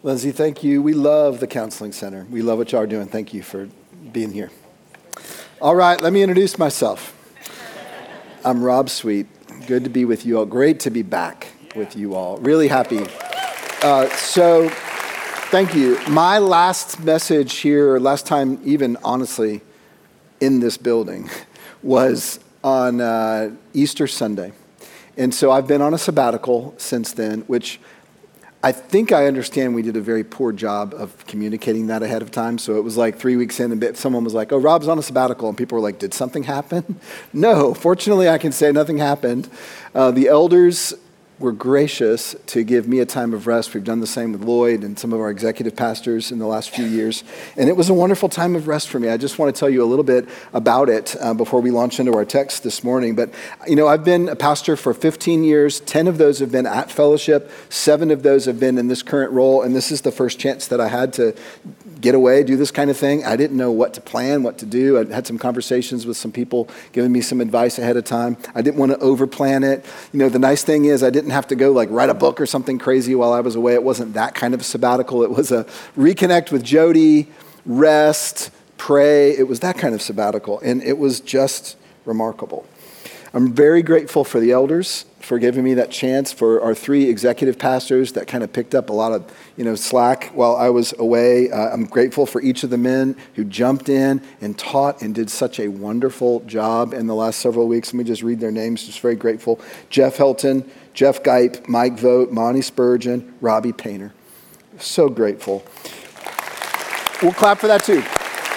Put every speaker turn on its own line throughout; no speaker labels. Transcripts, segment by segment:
Lindsay, thank you. We love the Counseling Center. We love what y'all are doing. Thank you for being here. All right, let me introduce myself. I'm Rob Sweet. Good to be with you all. Great to be back with you all. Really happy. So thank you. My last message here, last time even honestly in this building, was on Easter Sunday. And so I've been on a sabbatical since then, which I think I understand we did a very poor job of communicating that ahead of time. So it was like 3 weeks in and someone was like, oh, Rob's on a sabbatical. And people were like, did something happen? No, fortunately I can say nothing happened. The elders were gracious to give me a time of rest. We've done the same with Lloyd and some of our executive pastors in the last few years. And it was a wonderful time of rest for me. I just want to tell you a little bit about it before we launch into our text this morning. But, you know, I've been a pastor for 15 years. 10 of those have been at Fellowship. 7 of those have been in this current role. And this is the first chance that I had to get away, do this kind of thing. I didn't know what to plan, what to do. I had some conversations with some people giving me some advice ahead of time. I didn't want to overplan it. You know, the nice thing is I didn't have to go like write a book or something crazy while I was away. It wasn't that kind of a sabbatical. It was a reconnect with Jody, rest, pray. It was that kind of sabbatical. And it was just remarkable. I'm very grateful for the elders for giving me that chance, for our 3 executive pastors that kind of picked up a lot of, slack while I was away. I'm grateful for each of the men who jumped in and taught and did such a wonderful job in the last several weeks. Let me just read their names. Just very grateful. Jeff Helton, Jeff Geip, Mike Vogt, Monty Spurgeon, Robbie Painter. So grateful. We'll clap for that too.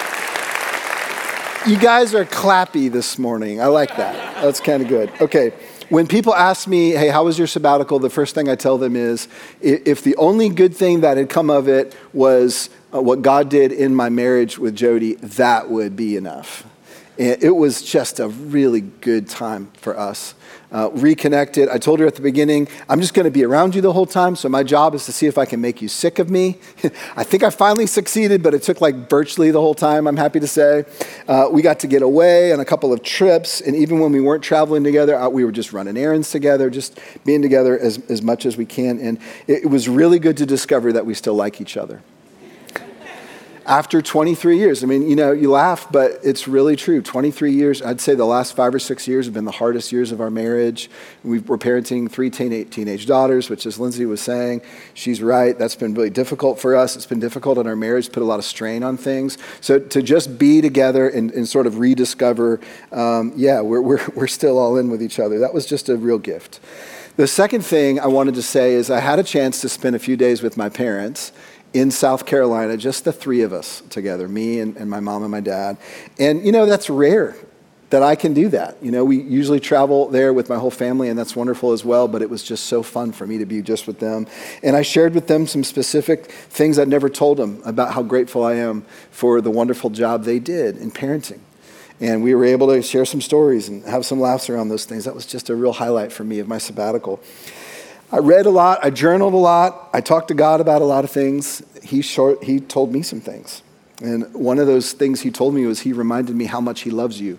You guys are clappy this morning. I like that. That's kind of good. Okay. When people ask me, hey, how was your sabbatical? The first thing I tell them is, if the only good thing that had come of it was what God did in my marriage with Jody, that would be enough. And it was just a really good time for us. Reconnected. I told her at the beginning, I'm just going to be around you the whole time, so my job is to see if I can make you sick of me. I think I finally succeeded, but it took like virtually the whole time, I'm happy to say. We got to get away on a couple of trips, and even when we weren't traveling together, we were just running errands together, just being together as much as we can, and it was really good to discover that we still like each other. After 23 years, I mean, you laugh, but it's really true. 23 years, I'd say the last 5 or 6 years have been the hardest years of our marriage. We're parenting 3 teenage daughters, which, as Lindsay was saying, she's right. That's been really difficult for us. It's been difficult in our marriage, put a lot of strain on things. So to just be together and sort of rediscover, we're still all in with each other. That was just a real gift. The second thing I wanted to say is I had a chance to spend a few days with my parents in South Carolina, just the 3 of us together, me and my mom and my dad. And, that's rare that I can do that. We usually travel there with my whole family, and that's wonderful as well, but it was just so fun for me to be just with them. And I shared with them some specific things I'd never told them about how grateful I am for the wonderful job they did in parenting. And we were able to share some stories and have some laughs around those things. That was just a real highlight for me of my sabbatical. I read a lot, I journaled a lot, I talked to God about a lot of things. He told me some things. And one of those things he told me was he reminded me how much he loves you.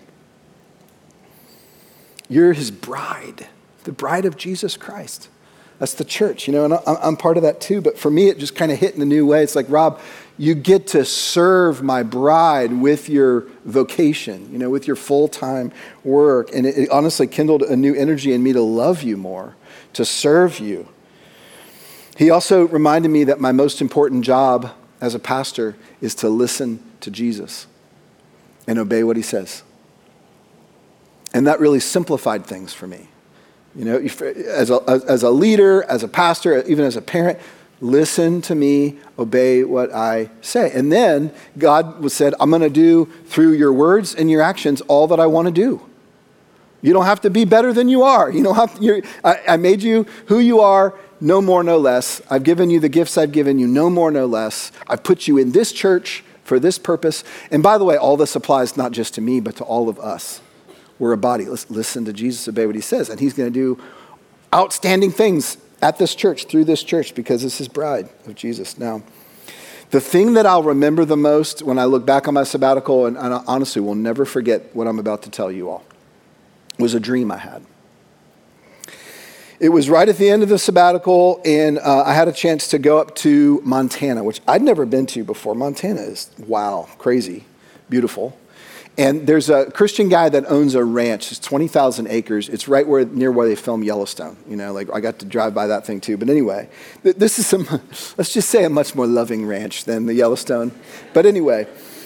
You're his bride, the bride of Jesus Christ. That's the church, and I'm part of that too. But for me, it just kind of hit in a new way. It's like, Rob, you get to serve my bride with your vocation, with your full-time work. And it honestly kindled a new energy in me to love you more, to serve you. He also reminded me that my most important job as a pastor is to listen to Jesus and obey what he says. And that really simplified things for me. As a leader, as a pastor, even as a parent, listen to me, obey what I say. And then God said, I'm going to do through your words and your actions all that I want to do. You don't have to be better than you are. I made you who you are, no more, no less. I've given you the gifts I've given you, no more, no less. I've put you in this church for this purpose. And by the way, all this applies not just to me, but to all of us. We're a body. Let's listen to Jesus, obey what he says. And he's going to do outstanding things at this church, through this church, because it's his bride of Jesus. Now, the thing that I'll remember the most when I look back on my sabbatical, and I honestly will never forget what I'm about to tell you all, was a dream I had. It was right at the end of the sabbatical, and I had a chance to go up to Montana, which I'd never been to before. Montana is, wow, crazy, beautiful. And there's a Christian guy that owns a ranch. It's 20,000 acres. It's right near where they film Yellowstone. Like I got to drive by that thing too. But anyway, this is let's just say a much more loving ranch than the Yellowstone. But anyway,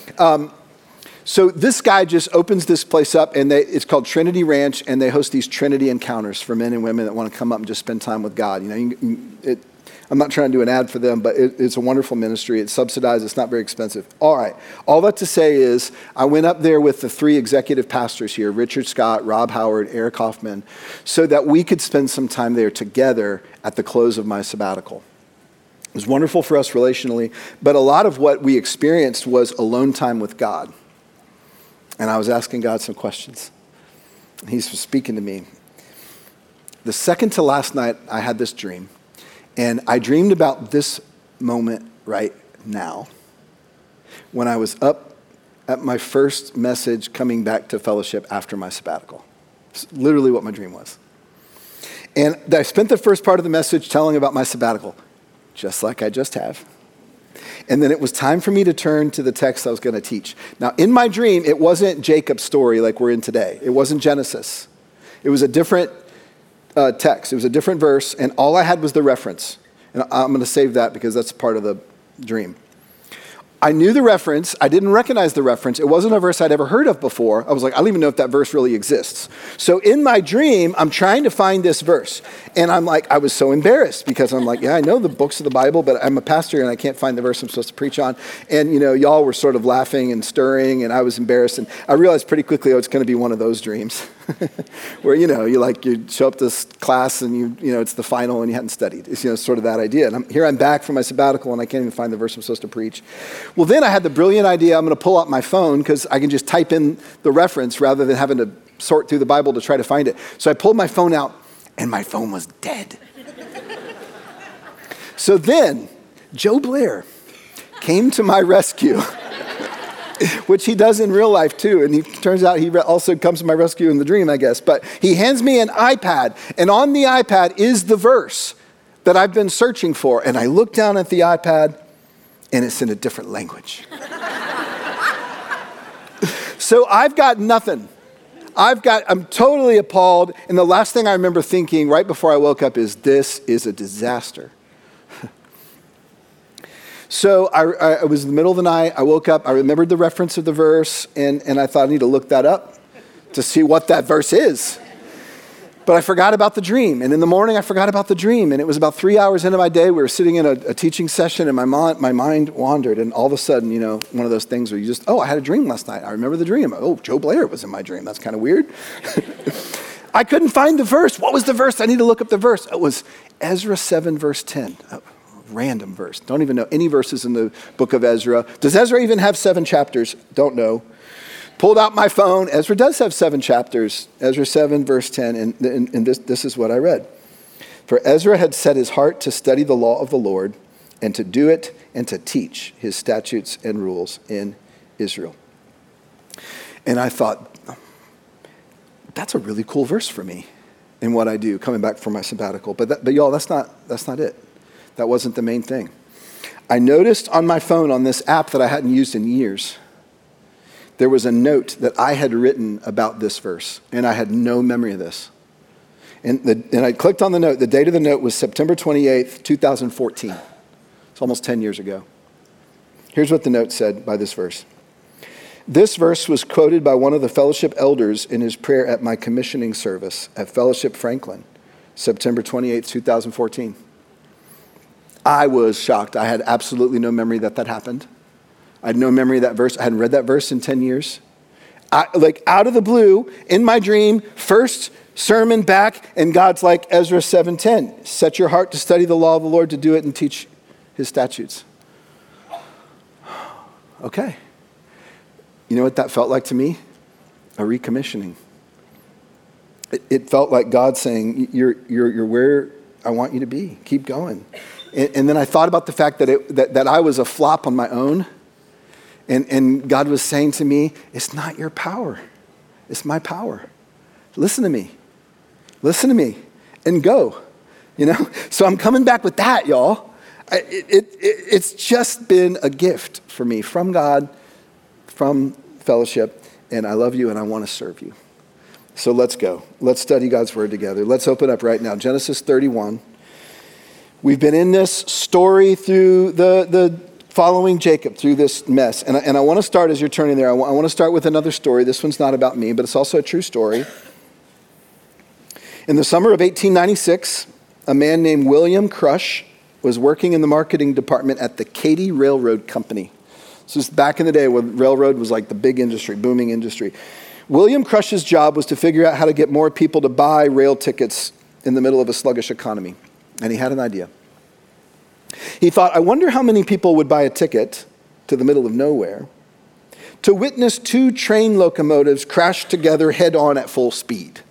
so this guy just opens this place up, and it's called Trinity Ranch, and they host these Trinity encounters for men and women that want to come up and just spend time with God. I'm not trying to do an ad for them, but it's a wonderful ministry. It's subsidized. It's not very expensive. All right. All that to say is I went up there with the 3 executive pastors here, Richard Scott, Rob Howard, Eric Hoffman, so that we could spend some time there together at the close of my sabbatical. It was wonderful for us relationally, but a lot of what we experienced was alone time with God. And I was asking God some questions. He was speaking to me. The second to last night, I had this dream. And I dreamed about this moment right now when I was up at my first message coming back to fellowship after my sabbatical. It's literally what my dream was. And I spent the first part of the message telling about my sabbatical, just like I just have. And then it was time for me to turn to the text I was going to teach. Now, in my dream, it wasn't Jacob's story like we're in today. It wasn't Genesis. It was a different text. It was a different verse, and all I had was the reference. And I'm going to save that because that's part of the dream. I knew the reference. I didn't recognize the reference. It wasn't a verse I'd ever heard of before. I was like, I don't even know if that verse really exists. So in my dream, I'm trying to find this verse. And I was so embarrassed because I'm like, yeah, I know the books of the Bible, but I'm a pastor and I can't find the verse I'm supposed to preach on. And, y'all were sort of laughing and stirring, and I was embarrassed. And I realized pretty quickly, it's going to be one of those dreams where, you show up to this class and it's the final and you hadn't studied. It's, sort of that idea. And I'm back from my sabbatical and I can't even find the verse I'm supposed to preach. Well, then I had the brilliant idea, I'm going to pull out my phone because I can just type in the reference rather than having to sort through the Bible to try to find it. So I pulled my phone out, and my phone was dead. So then, Joe Blair came to my rescue, which he does in real life too, and he turns out he also comes to my rescue in the dream, I guess. But he hands me an iPad, and on the iPad is the verse that I've been searching for. And I look down at the iPad, and it's in a different language. So I've got nothing. I'm totally appalled. And the last thing I remember thinking right before I woke up is, this is a disaster. So I was in the middle of the night. I woke up. I remembered the reference of the verse. And I thought I need to look that up to see what that verse is. But I forgot about the dream. And in the morning, I forgot about the dream. And it was about 3 hours into my day. We were sitting in a teaching session, and my mind wandered. And all of a sudden, one of those things where you just, I had a dream last night. I remember the dream. Oh, Joe Blair was in my dream. That's kind of weird. I couldn't find the verse. What was the verse? I need to look up the verse. It was Ezra 7, verse 10. A random verse. Don't even know any verses in the book of Ezra. Does Ezra even have 7 chapters? Don't know. Pulled out my phone. Ezra does have 7 chapters. Ezra 7, verse 10, and this is what I read. For Ezra had set his heart to study the law of the Lord and to do it and to teach his statutes and rules in Israel. And I thought, that's a really cool verse for me in what I do coming back from my sabbatical. But y'all, that's not it. That wasn't the main thing. I noticed on my phone on this app that I hadn't used in years, there was a note that I had written about this verse, and I had no memory of this. And I clicked on the note. The date of the note was September 28th, 2014. It's almost 10 years ago. Here's what the note said by this verse. This verse was quoted by one of the fellowship elders in his prayer at my commissioning service at Fellowship Franklin, September 28th, 2014. I was shocked. I had absolutely no memory that happened. I had no memory of that verse. I hadn't read that verse in 10 years. Out of the blue, in my dream, first sermon back, and God's like, Ezra 7:10, set your heart to study the law of the Lord, to do it and teach his statutes. Okay. You know what that felt like to me? A recommissioning. It felt like God saying, you're where I want you to be. Keep going. And then I thought about the fact that I was a flop on my own. And God was saying to me, it's not your power. It's my power. Listen to me. Listen to me. and go, So I'm coming back with that, y'all. It's just been a gift for me from God, from fellowship, and I love you and I want to serve you. So let's go. Let's study God's word together. Let's open up right now. Genesis 31. We've been in this story through the following Jacob through this mess. And I want to start, as you're turning there, I want to start with another story. This one's not about me, but it's also a true story. In the summer of 1896, a man named William Crush was working in the marketing department at the Katy Railroad Company. This was back in the day when railroad was like the big industry, booming industry. William Crush's job was to figure out how to get more people to buy rail tickets in the middle of a sluggish economy. And he had an idea. He thought, I wonder how many people would buy a ticket to the middle of nowhere to witness two train locomotives crash together head-on at full speed.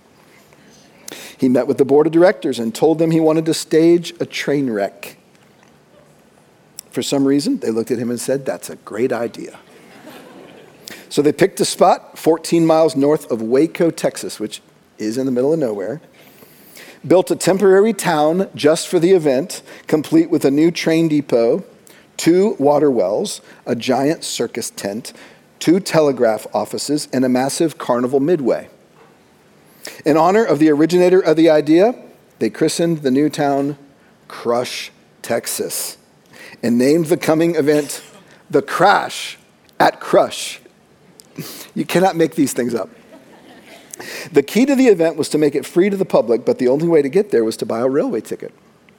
He met with the board of directors and told them he wanted to stage a train wreck. For some reason, they looked at him and said, that's a great idea. So they picked a spot 14 miles north of Waco, Texas, which is in the middle of nowhere, built a temporary town just for the event, complete with a new train depot, 2 water wells, a giant circus tent, 2 telegraph offices, and a massive carnival midway. In honor of the originator of the idea, they christened the new town Crush, Texas, and named the coming event The Crash at Crush. You cannot make these things up. The key to the event was to make it free to the public, but the only way to get there was to buy a railway ticket.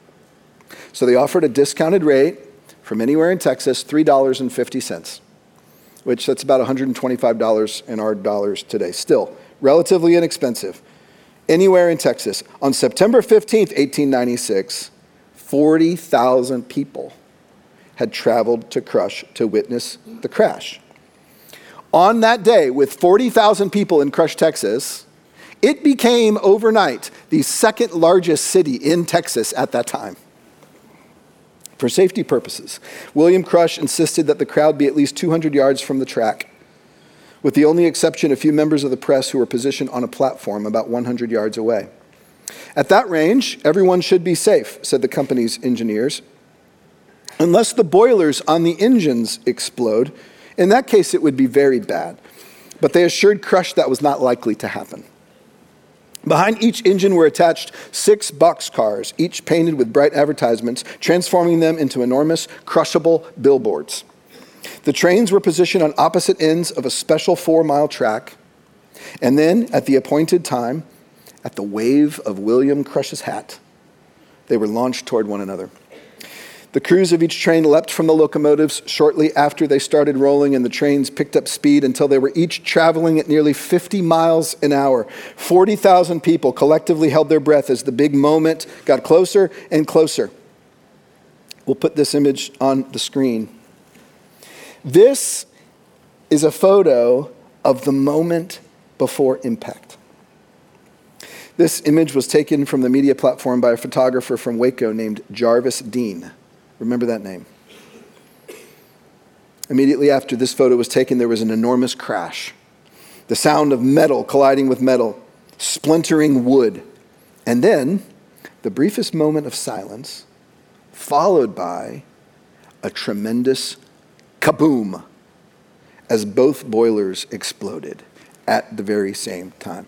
So they offered a discounted rate from anywhere in Texas, $3.50, which that's about $125 in our dollars today. Still, relatively inexpensive. Anywhere in Texas. On September 15th, 1896, 40,000 people had traveled to Crush to witness the crash. On that day, with 40,000 people in Crush, Texas, it became overnight the second largest city in Texas at that time. For safety purposes, William Crush insisted that the crowd be at least 200 yards from the track, with the only exception a few members of the press who were positioned on a platform about 100 yards away. At that range, everyone should be safe, said the company's engineers, unless the boilers on the engines explode. In that case, it would be very bad. But they assured Crush that was not likely to happen. Behind each engine were attached 6 boxcars, each painted with bright advertisements, transforming them into enormous, crushable billboards. The trains were positioned on opposite ends of a special 4-mile track. And then, at the appointed time, at the wave of William Crush's hat, they were launched toward one another. The crews of each train leapt from the locomotives shortly after they started rolling, and the trains picked up speed until they were each traveling at nearly 50 miles an hour. 40,000 people collectively held their breath as the big moment got closer and closer. We'll put this image on the screen. This is a photo of the moment before impact. This image was taken from the media platform by a photographer from Waco named Jarvis Dean. Remember that name. Immediately after this photo was taken, there was an enormous crash. The sound of metal colliding with metal, splintering wood, and then the briefest moment of silence, followed by a tremendous kaboom as both boilers exploded at the very same time.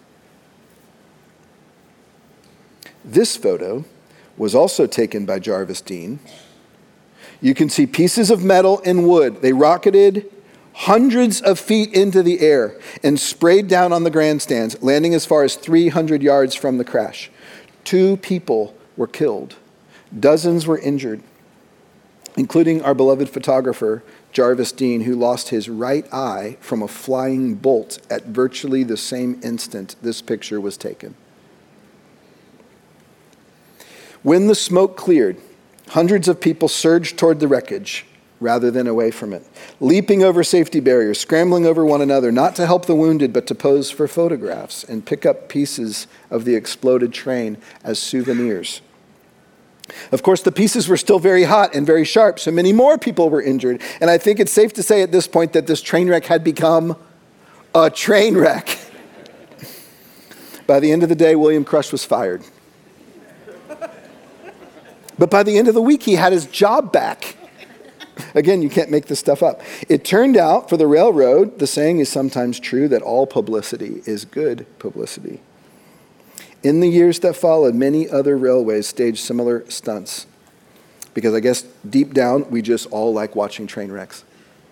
This photo was also taken by Jarvis Dean. You can see pieces of metal and wood. They rocketed hundreds of feet into the air and sprayed down on the grandstands, landing as far as 300 yards from the crash. 2 people were killed. Dozens were injured, including our beloved photographer, Jarvis Dean, who lost his right eye from a flying bolt at virtually the same instant this picture was taken. When the smoke cleared, hundreds of people surged toward the wreckage rather than away from it, leaping over safety barriers, scrambling over one another, not to help the wounded, but to pose for photographs and pick up pieces of the exploded train as souvenirs. Of course, the pieces were still very hot and very sharp, so many more people were injured. And I think it's safe to say at this point that this train wreck had become a train wreck. By the end of the day, William Crush was fired. But by the end of the week, he had his job back. Again, you can't make this stuff up. It turned out for the railroad, the saying is sometimes true that all publicity is good publicity. In the years that followed, many other railways staged similar stunts. Because I guess deep down, we just all like watching train wrecks.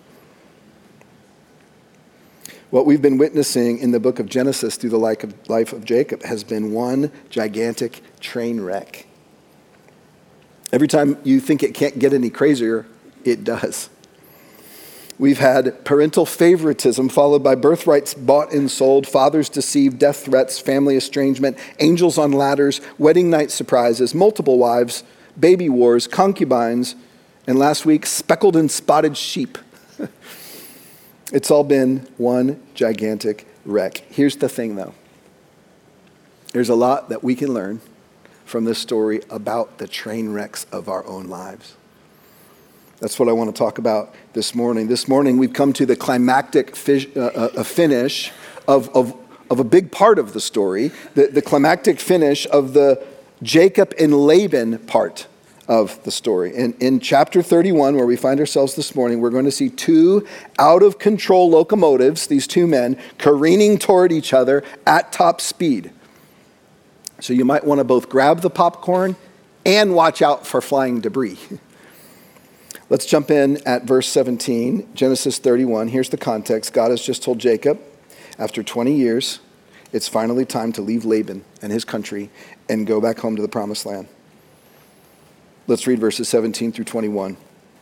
What we've been witnessing in the book of Genesis through the life of Jacob has been one gigantic train wreck. Every time you think it can't get any crazier, it does. We've had parental favoritism followed by birthrights bought and sold, fathers deceived, death threats, family estrangement, angels on ladders, wedding night surprises, multiple wives, baby wars, concubines, and last week, speckled and spotted sheep. It's all been one gigantic wreck. Here's the thing, though. There's a lot that we can learn from this story about the train wrecks of our own lives. That's what I want to talk about this morning. This morning, we've come to the climactic finish of a big part of the story, the climactic finish of the Jacob and Laban part of the story. In chapter 31, where we find ourselves this morning, we're going to see two out-of-control locomotives, these two men, careening toward each other at top speed. So you might want to both grab the popcorn and watch out for flying debris. Let's jump in at verse 17, Genesis 31. Here's the context. God has just told Jacob, after 20 years, it's finally time to leave Laban and his country and go back home to the promised land. Let's read verses 17 through 21.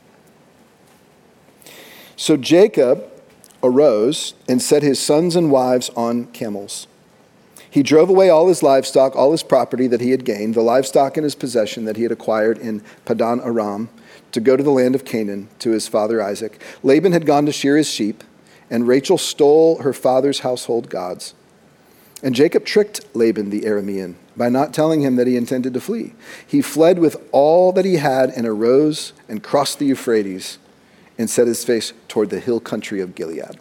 So Jacob arose and set his sons and wives on camels. He drove away all his livestock, all his property that he had gained, the livestock in his possession that he had acquired in Padan Aram, to go to the land of Canaan to his father Isaac. Laban had gone to shear his sheep, and Rachel stole her father's household gods. And Jacob tricked Laban the Aramean by not telling him that he intended to flee. He fled with all that he had and arose and crossed the Euphrates and set his face toward the hill country of Gilead.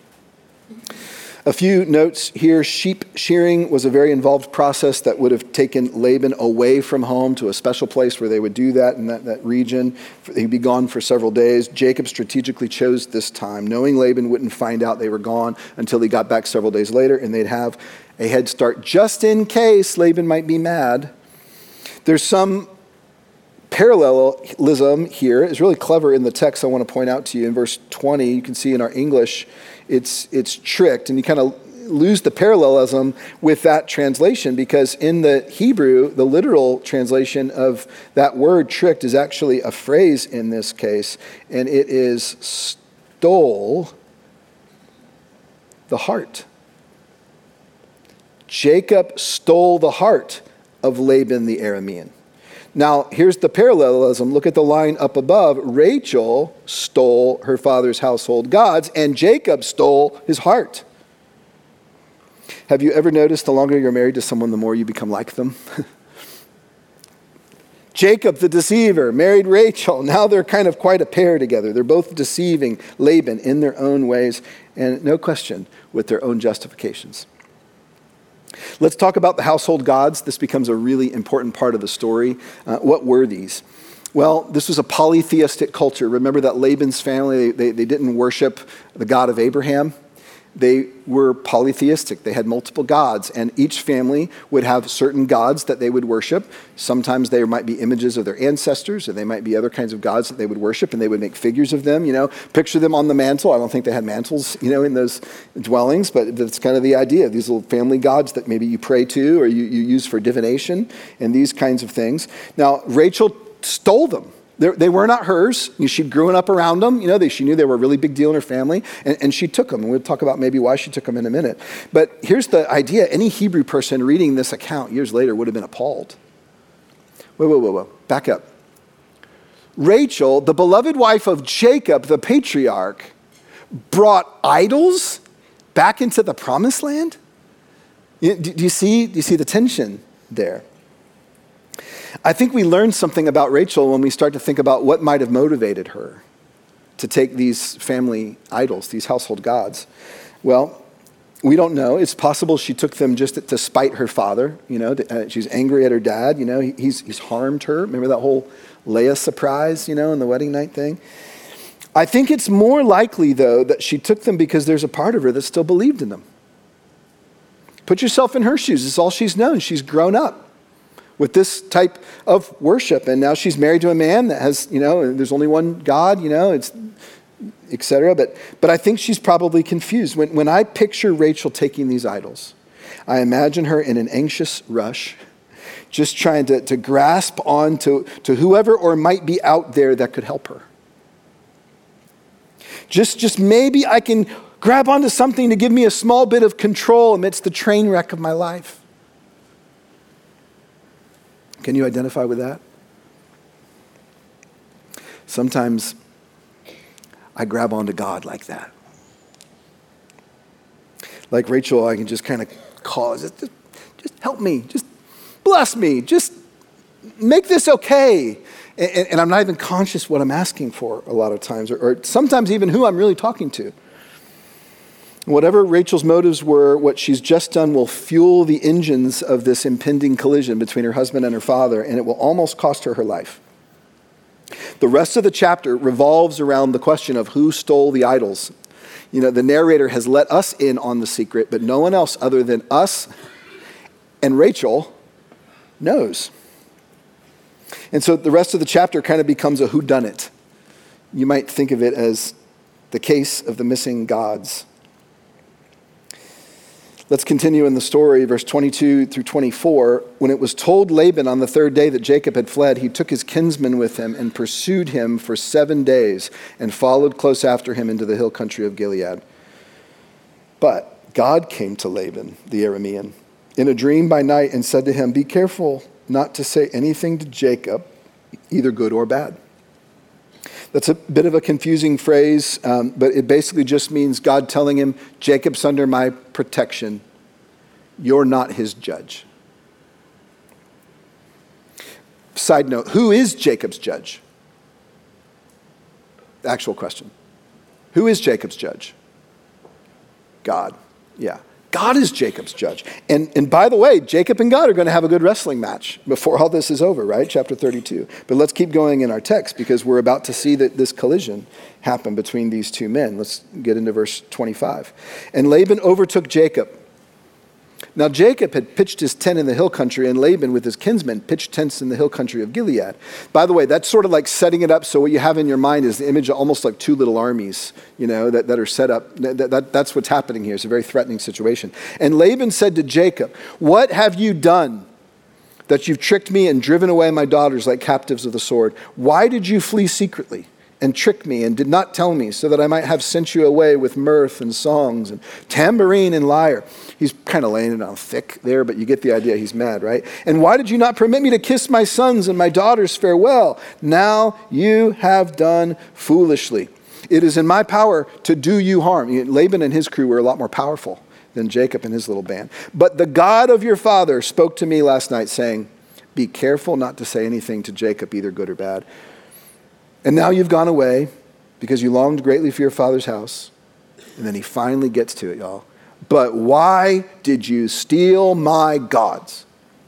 A few notes here. Sheep shearing was a very involved process that would have taken Laban away from home to a special place where they would do that in that region. He'd be gone for several days. Jacob strategically chose this time, knowing Laban wouldn't find out they were gone until he got back several days later, and they'd have a head start just in case Laban might be mad. There's some parallelism here. It's really clever in the text I want to point out to you. In verse 20, you can see in our English, it's tricked, and you kind of lose the parallelism with that translation, because in the Hebrew, the literal translation of that word tricked is actually a phrase in this case, and it is stole the heart. Jacob stole the heart of Laban the Aramean. Now, here's the parallelism. Look at the line up above. Rachel stole her father's household gods, and Jacob stole his heart. Have you ever noticed the longer you're married to someone, the more you become like them? Jacob the deceiver married Rachel. Now they're kind of quite a pair together. They're both deceiving Laban in their own ways, and no question, with their own justifications. Let's talk about the household gods. This becomes a really important part of the story. What were these? Well, this was a polytheistic culture. Remember that Laban's family, they didn't worship the God of Abraham. They were polytheistic. They had multiple gods, and each family would have certain gods that they would worship. Sometimes there might be images of their ancestors, or they might be other kinds of gods that they would worship, and they would make figures of them, picture them on the mantle. I don't think they had mantles, in those dwellings, but that's kind of the idea. These little family gods that maybe you pray to or you use for divination and these kinds of things. Now, Rachel stole them. They were not hers. She'd grown up around them. She knew they were a really big deal in her family, and she took them. And we'll talk about maybe why she took them in a minute. But here's the idea. Any Hebrew person reading this account years later would have been appalled. Whoa. Back up. Rachel, the beloved wife of Jacob, the patriarch, brought idols back into the promised land? Do you see the tension there? I think we learn something about Rachel when we start to think about what might have motivated her to take these family idols, these household gods. Well, We don't know. It's possible she took them just to spite her father. She's angry at her dad. He's harmed her. Remember that whole Leia surprise, in the wedding night thing? I think it's more likely, though, that she took them because there's a part of her that still believed in them. Put yourself in her shoes. It's all she's known. She's grown up with this type of worship. And now she's married to a man that has, there's only one God, it's etc. But I think she's probably confused. When I picture Rachel taking these idols, I imagine her in an anxious rush, just trying to grasp on to whoever or might be out there that could help her. Just maybe I can grab onto something to give me a small bit of control amidst the train wreck of my life. Can you identify with that? Sometimes I grab onto God like that. Like Rachel, I can just kind of call, just help me, just bless me, just make this okay. And I'm not even conscious what I'm asking for a lot of times, or sometimes even who I'm really talking to. Whatever Rachel's motives were, what she's just done will fuel the engines of this impending collision between her husband and her father, and it will almost cost her her life. The rest of the chapter revolves around the question of who stole the idols. The narrator has let us in on the secret, but no one else other than us and Rachel knows. And so the rest of the chapter kind of becomes a whodunit. You might think of it as the case of the missing gods. Let's continue in the story, verse 22 through 24. When it was told Laban on the third day that Jacob had fled, he took his kinsman with him and pursued him for 7 days and followed close after him into the hill country of Gilead. But God came to Laban, the Aramean, in a dream by night and said to him, "Be careful not to say anything to Jacob, either good or bad." That's a bit of a confusing phrase, but it basically just means God telling him, Jacob's under my protection. You're not his judge. Side note, who is Jacob's judge? The actual question. Who is Jacob's judge? God. Yeah. God is Jacob's judge. And by the way, Jacob and God are going to have a good wrestling match before all this is over, right? Chapter 32. But let's keep going in our text because we're about to see that this collision happen between these two men. Let's get into verse 25. And Laban overtook Jacob. Now Jacob had pitched his tent in the hill country, and Laban with his kinsmen pitched tents in the hill country of Gilead. By the way, that's sort of like setting it up so what you have in your mind is the image of almost like two little armies, that are set up. That's what's happening here. It's a very threatening situation. And Laban said to Jacob, "What have you done that you've tricked me and driven away my daughters like captives of the sword? Why did you flee secretly and trick me and did not tell me so that I might have sent you away with mirth and songs and tambourine and lyre?" He's kind of laying it on thick there, but you get the idea. He's mad, right? "And why did you not permit me to kiss my sons and my daughters farewell? Now you have done foolishly. It is in my power to do you harm." Laban and his crew were a lot more powerful than Jacob and his little band. "But the God of your father spoke to me last night saying, 'Be careful not to say anything to Jacob, either good or bad.' And now you've gone away because you longed greatly for your father's house." And then he finally gets to it, y'all. "But why did you steal my gods?"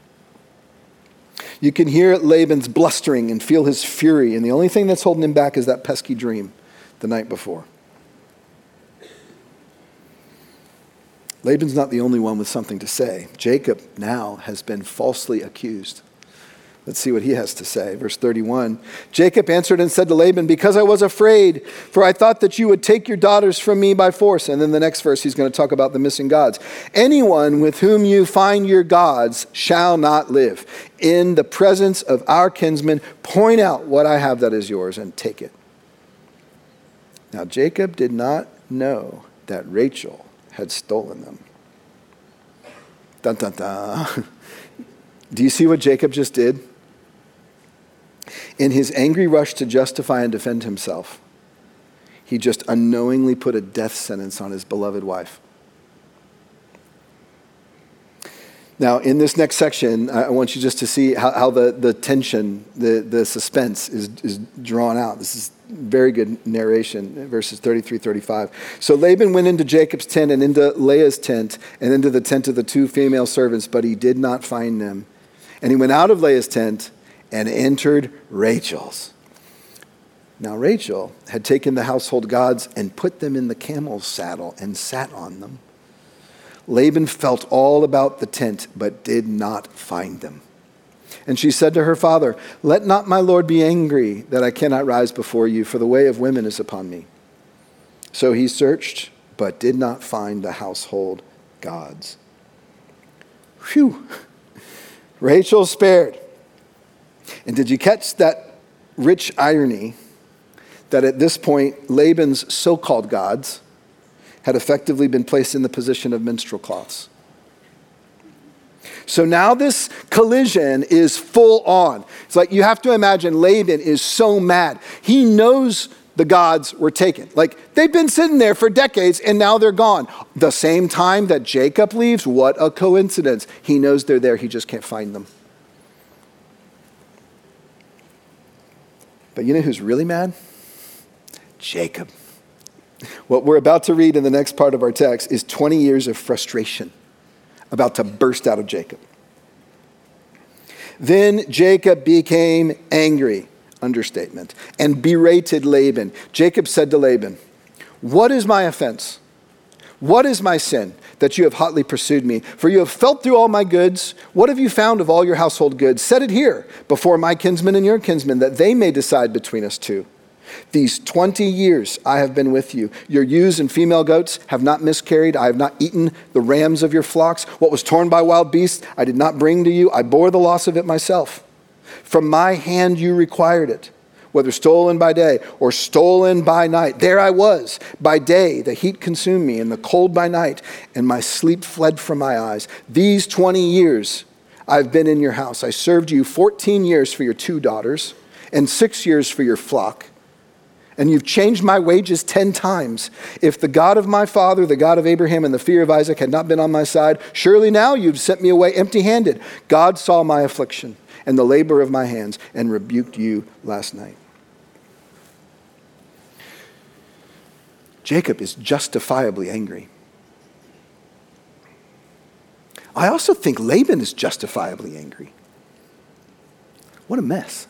You can hear Laban's blustering and feel his fury. And the only thing that's holding him back is that pesky dream the night before. Laban's not the only one with something to say. Jacob now has been falsely accused. Let's see what he has to say. Verse 31. "Jacob answered and said to Laban, 'Because I was afraid, for I thought that you would take your daughters from me by force.'" And then the next verse, he's going to talk about the missing gods. "Anyone with whom you find your gods shall not live. In the presence of our kinsmen, point out what I have that is yours and take it." Now Jacob did not know that Rachel had stolen them. Dun, dun, dun. Do you see what Jacob just did? In his angry rush to justify and defend himself, he just unknowingly put a death sentence on his beloved wife. Now, in this next section, I want you just to see how the tension, the suspense is drawn out. This is very good narration, verses 33, 35. So Laban went into Jacob's tent and into Leah's tent and into the tent of the two female servants, but he did not find them. And he went out of Leah's tent and entered Rachel's. Now Rachel had taken the household gods and put them in the camel's saddle and sat on them. Laban felt all about the tent, but did not find them. And she said to her father, "Let not my lord be angry that I cannot rise before you, for the way of women is upon me." So he searched, but did not find the household gods. Phew. Rachel spared. And did you catch that rich irony that at this point, Laban's so-called gods had effectively been placed in the position of minstrel cloths? So now this collision is full on. It's like you have to imagine Laban is so mad. He knows the gods were taken. Like they've been sitting there for decades and now they're gone. The same time that Jacob leaves, what a coincidence. He knows they're there, he just can't find them. But you know who's really mad? Jacob. What we're about to read in the next part of our text is 20 years of frustration about to burst out of Jacob. Then Jacob became angry, understatement, and berated Laban. Jacob said to Laban, "What is my offense? What is my sin that you have hotly pursued me? For you have felt through all my goods. What have you found of all your household goods? Set it here before my kinsmen and your kinsmen, that they may decide between us two. These 20 years I have been with you. Your ewes and female goats have not miscarried. I have not eaten the rams of your flocks. What was torn by wild beasts I did not bring to you. I bore the loss of it myself. From my hand you required it, whether stolen by day or stolen by night. There I was. By day the heat consumed me, and the cold by night, and my sleep fled from my eyes. These 20 years I've been in your house. I served you 14 years for your 2 daughters and 6 years for your flock. And you've changed my wages 10 times. If the God of my father, the God of Abraham, and the fear of Isaac had not been on my side, surely now you've sent me away empty-handed. God saw my affliction and the labor of my hands and rebuked you last night." Jacob is justifiably angry. I also think Laban is justifiably angry. What a mess.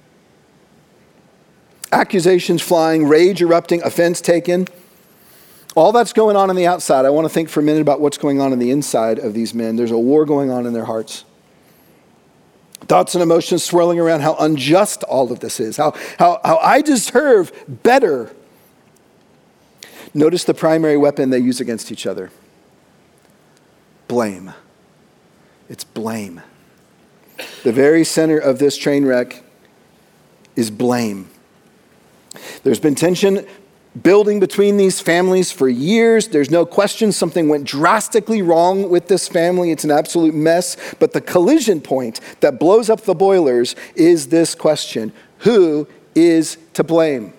Accusations flying, rage erupting, offense taken. All that's going on the outside. I want to think for a minute about what's going on in the inside of these men. There's a war going on in their hearts. Thoughts and emotions swirling around how unjust all of this is, how I deserve better. Notice the primary weapon they use against each other. Blame. It's blame. The very center of this train wreck is blame. There's been tension building between these families for years. There's no question something went drastically wrong with this family. It's an absolute mess. But the collision point that blows up the boilers is this question: who is to blame?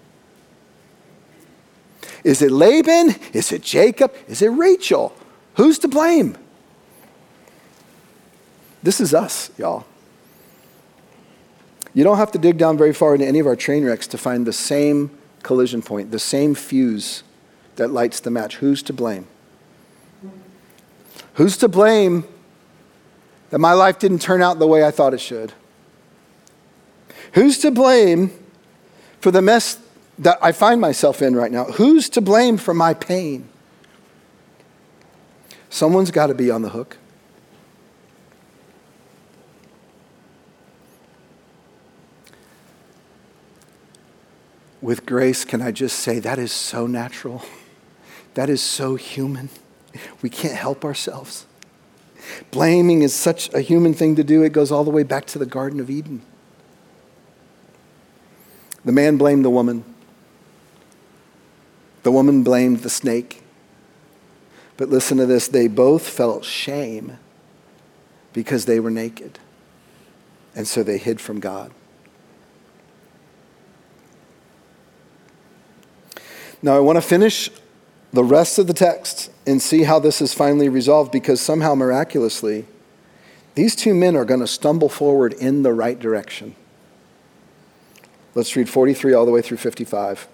Is it Laban? Is it Jacob? Is it Rachel? Who's to blame? This is us, y'all. You don't have to dig down very far into any of our train wrecks to find the same collision point, the same fuse that lights the match. Who's to blame? Who's to blame that my life didn't turn out the way I thought it should? Who's to blame for the mess that I find myself in right now? Who's to blame for my pain? Someone's got to be on the hook. With grace, can I just say that is so natural? That is so human. We can't help ourselves. Blaming is such a human thing to do. It goes all the way back to the Garden of Eden. The man blamed the woman. The woman blamed the snake. But listen to this. They both felt shame because they were naked. And so they hid from God. Now I want to finish the rest of the text and see how this is finally resolved, because somehow miraculously These two men are going to stumble forward in the right direction. Let's read 43 all the way through 55.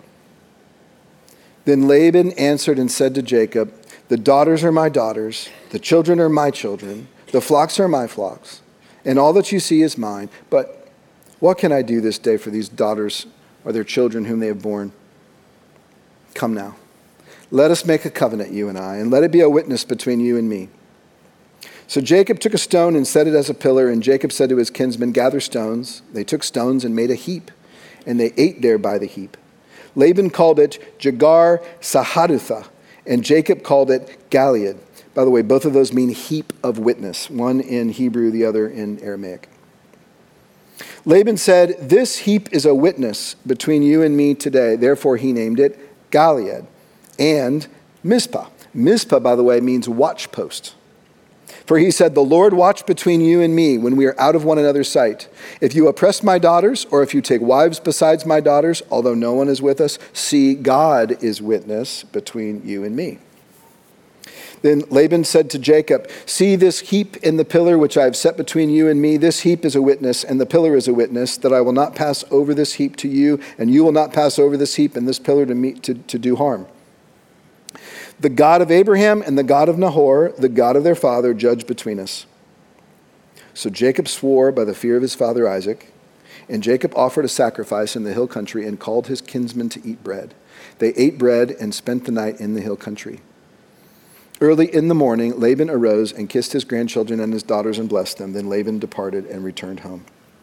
Then Laban answered and said to Jacob, the daughters are my daughters, the children are my children, the flocks are my flocks, and all that you see is mine. But what can I do this day for these daughters or their children whom they have borne? Come now, let us make a covenant, you and I, and let it be a witness between you and me. So Jacob took a stone and set it as a pillar, and Jacob said to his kinsmen, gather stones. They took stones and made a heap, and they ate there by the heap. Laban called it Jegar Sahadutha, and Jacob called it Gilead. By the way, both of those mean heap of witness, one in Hebrew, the other in Aramaic. Laban said, this heap is a witness between you and me today. Therefore he named it Gilead and Mizpah. Mizpah, by the way, means watch post. For he said, the Lord watch between you and me when we are out of one another's sight. If you oppress my daughters, or if you take wives besides my daughters, although no one is with us, see, God is witness between you and me. Then Laban said to Jacob, see this heap in the pillar which I have set between you and me. This heap is a witness, and the pillar is a witness, that I will not pass over this heap to you, and you will not pass over this heap and this pillar to do harm. The God of Abraham and the God of Nahor, the God of their father, judge between us. So Jacob swore by the fear of his father Isaac, and Jacob offered a sacrifice in the hill country and called his kinsmen to eat bread. They ate bread and spent the night in the hill country. Early in the morning, Laban arose and kissed his grandchildren and his daughters and blessed them. Then Laban departed and returned home.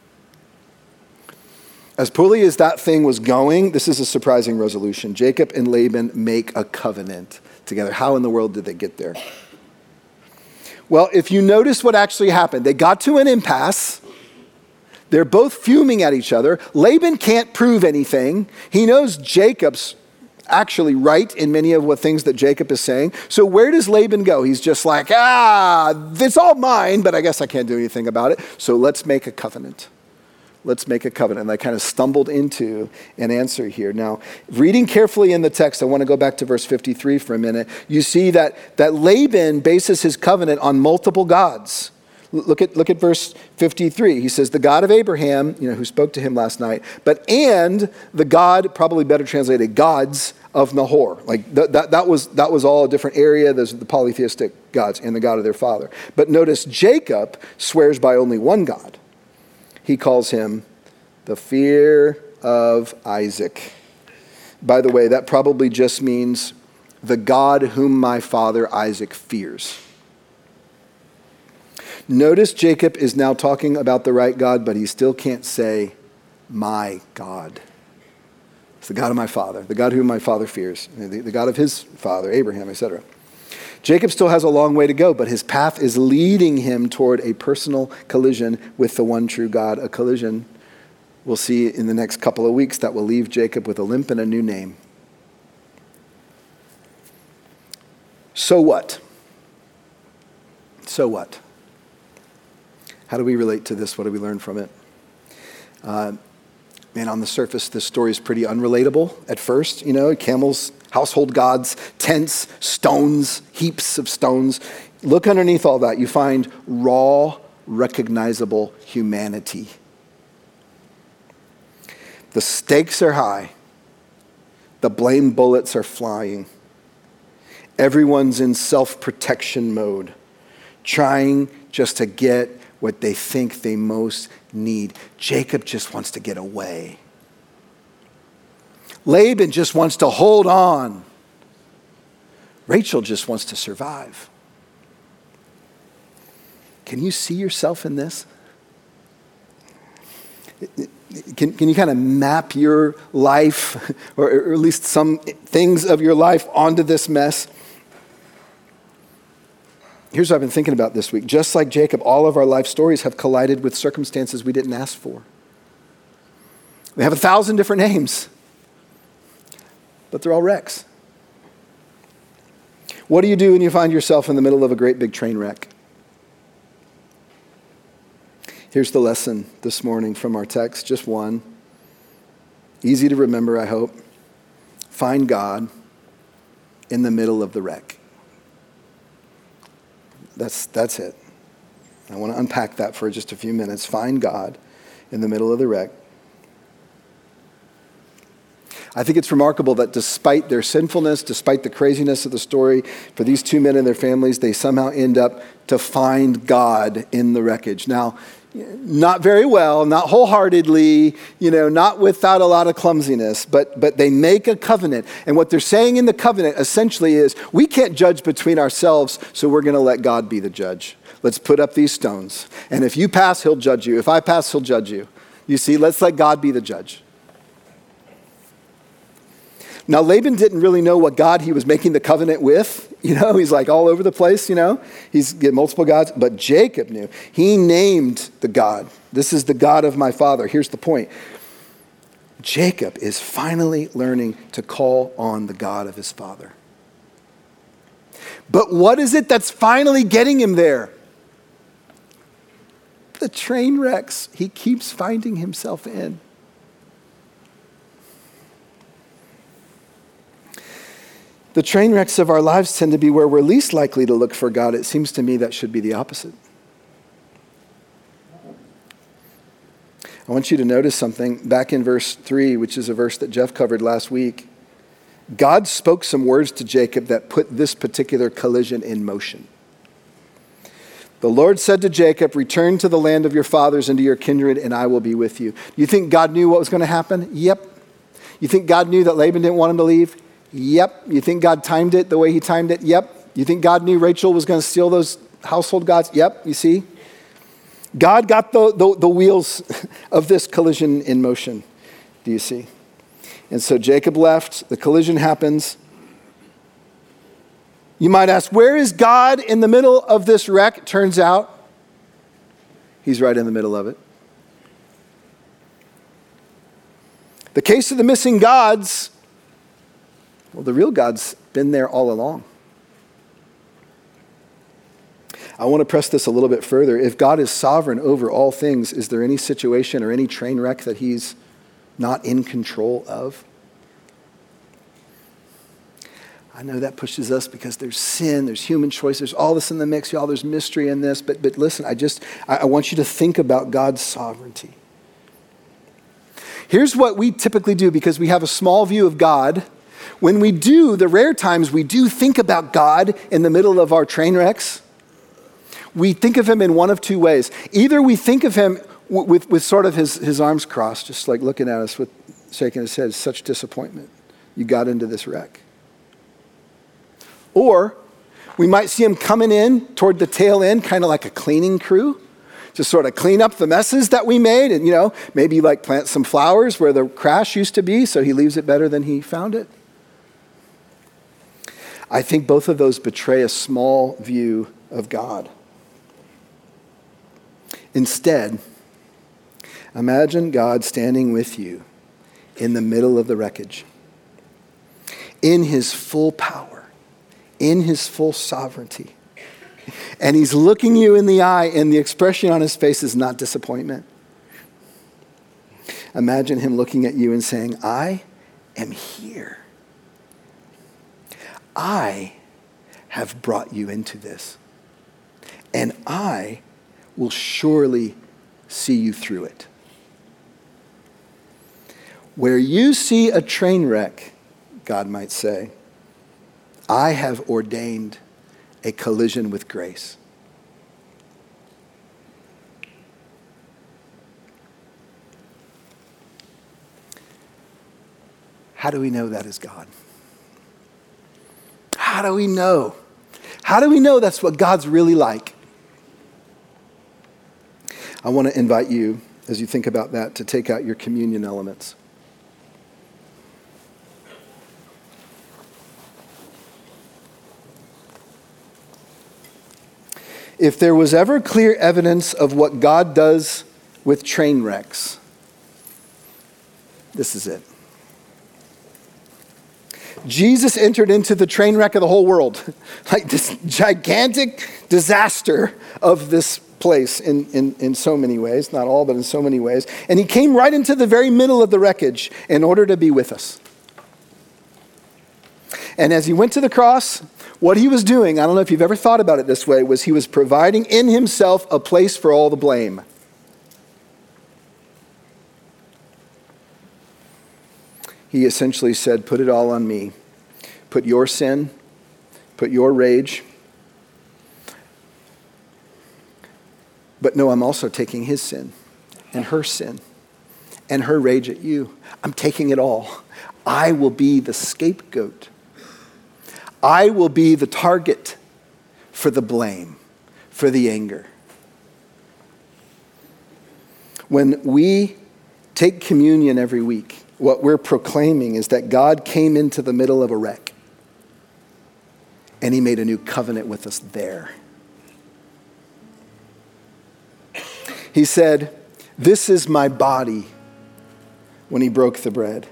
As poorly as that thing was going, this is a surprising resolution. Jacob and Laban make a covenant together. How in the world did they get there? Well, if you notice what actually happened, they got to an impasse. They're both fuming at each other. Laban can't prove anything. He knows Jacob's actually right in many of what things that Jacob is saying. So where does Laban go? He's just like, it's all mine, but I guess I can't do anything about it. So let's make a covenant. Let's make a covenant. And I kind of stumbled into an answer here. Now, reading carefully in the text, I want to go back to verse 53 for a minute. You see that Laban bases his covenant on multiple gods. Look at verse 53. He says, the God of Abraham, who spoke to him last night, and the God, probably better translated, gods of Nahor. Like that was all a different area. Those are the polytheistic gods and the God of their father. But notice Jacob swears by only one God. He calls him the fear of Isaac. By the way, that probably just means the God whom my father Isaac fears. Notice Jacob is now talking about the right God, but he still can't say, my God. It's the God of my father, the God whom my father fears, the God of his father, Abraham, etc. Jacob still has a long way to go, but his path is leading him toward a personal collision with the one true God, a collision we'll see in the next couple of weeks that will leave Jacob with a limp and a new name. So what? So what? How do we relate to this? What do we learn from it? On the surface, this story is pretty unrelatable at first. Camels, household gods, tents, stones, heaps of stones. Look underneath all that. You find raw, recognizable humanity. The stakes are high. The blame bullets are flying. Everyone's in self-protection mode, trying just to get what they think they most need. Jacob just wants to get away. Laban just wants to hold on. Rachel just wants to survive. Can you see yourself in this? Can you kind of map your life, or at least some things of your life, onto this mess? Here's what I've been thinking about this week. Just like Jacob, all of our life stories have collided with circumstances we didn't ask for. They have 1,000 different names, but they're all wrecks. What do you do when you find yourself in the middle of a great big train wreck? Here's the lesson this morning from our text, just one. Easy to remember, I hope. Find God in the middle of the wreck. That's it. I want to unpack that for just a few minutes. Find God in the middle of the wreck. I think it's remarkable that despite their sinfulness, despite the craziness of the story, for these two men and their families, they somehow end up to find God in the wreckage. Now, not very well, not wholeheartedly, not without a lot of clumsiness, but they make a covenant. And what they're saying in the covenant essentially is, we can't judge between ourselves, so we're going to let God be the judge. Let's put up these stones. And if you pass, he'll judge you. If I pass, he'll judge you. You see, let's let God be the judge. Now, Laban didn't really know what God he was making the covenant with. He's like all over the place, He's got multiple gods. But Jacob knew. He named the God. This is the God of my father. Here's the point. Jacob is finally learning to call on the God of his father. But what is it that's finally getting him there? The train wrecks he keeps finding himself in. The train wrecks of our lives tend to be where we're least likely to look for God. It seems to me that should be the opposite. I want you to notice something back in verse 3, which is a verse that Jeff covered last week. God spoke some words to Jacob that put this particular collision in motion. The Lord said to Jacob, return to the land of your fathers and to your kindred, and I will be with you. You think God knew what was going to happen? Yep. You think God knew that Laban didn't want him to leave? Yep. You think God timed it the way he timed it? Yep. You think God knew Rachel was going to steal those household gods? Yep. You see? God got the wheels of this collision in motion. Do you see? And so Jacob left. The collision happens. You might ask, where is God in the middle of this wreck? Turns out, he's right in the middle of it. The case of the missing gods, well, the real God's been there all along. I want to press this a little bit further. If God is sovereign over all things, is there any situation or any train wreck that he's not in control of? I know that pushes us because there's sin, there's human choice, there's all this in the mix, y'all. There's mystery in this. But listen, I want you to think about God's sovereignty. Here's what we typically do because we have a small view of God. When we do, the rare times we do think about God in the middle of our train wrecks, we think of him in one of two ways. Either we think of him with sort of his arms crossed, just like looking at us with shaking his head, such disappointment. You got into this wreck. Or we might see him coming in toward the tail end, kind of like a cleaning crew, to sort of clean up the messes that we made and, maybe like plant some flowers where the crash used to be so he leaves it better than he found it. I think both of those betray a small view of God. Instead, imagine God standing with you in the middle of the wreckage, in his full power, in his full sovereignty. And he's looking you in the eye, and the expression on his face is not disappointment. Imagine him looking at you and saying, I am here. I have brought you into this, and I will surely see you through it. Where you see a train wreck, God might say, I have ordained a collision with grace. How do we know that is God? How do we know? How do we know that's what God's really like? I want to invite you, as you think about that, to take out your communion elements. If there was ever clear evidence of what God does with train wrecks, this is it. Jesus entered into the train wreck of the whole world, like this gigantic disaster of this place in so many ways, not all, but in so many ways. And he came right into the very middle of the wreckage in order to be with us. And as he went to the cross, What he was doing, I don't know if you've ever thought about it this way, was he was providing in himself a place for all the blame. He essentially said, put it all on me. Put your sin, put your rage. But no, I'm also taking his sin and her sin and her rage at you. I'm taking it all. I will be the scapegoat. I will be the target for the blame, for the anger. When we take communion every week, what we're proclaiming is that God came into the middle of a wreck and he made a new covenant with us there. He said, this is my body, when he broke the bread.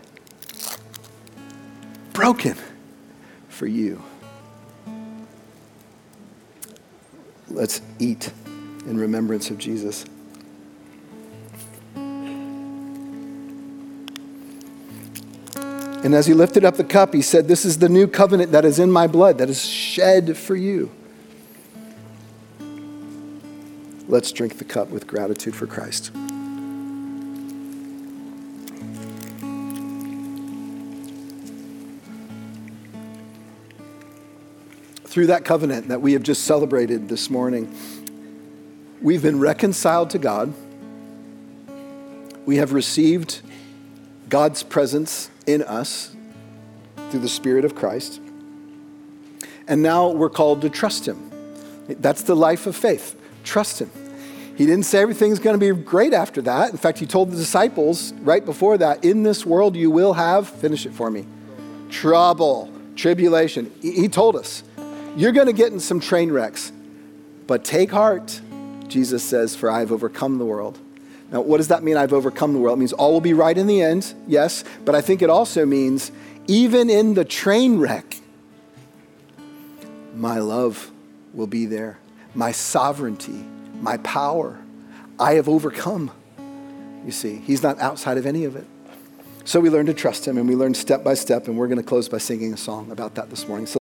Broken for you. Let's eat in remembrance of Jesus. And as he lifted up the cup, he said, this is the new covenant that is in my blood, that is shed for you. Let's drink the cup with gratitude for Christ. Through that covenant that we have just celebrated this morning, we've been reconciled to God. We have received God's presence in us through the Spirit of Christ. And now we're called to trust him. That's the life of faith. Trust him. He didn't say everything's going to be great after that. In fact, he told the disciples right before that, in this world you will have, finish it for me, trouble, tribulation. He told us, you're going to get in some train wrecks, but take heart, Jesus says, for I have overcome the world. Now, what does that mean, I've overcome the world? It means all will be right in the end, yes, but I think it also means even in the train wreck, my love will be there. My sovereignty, my power, I have overcome. You see, he's not outside of any of it. So we learn to trust him, and we learn step by step, and we're going to close by singing a song about that this morning. So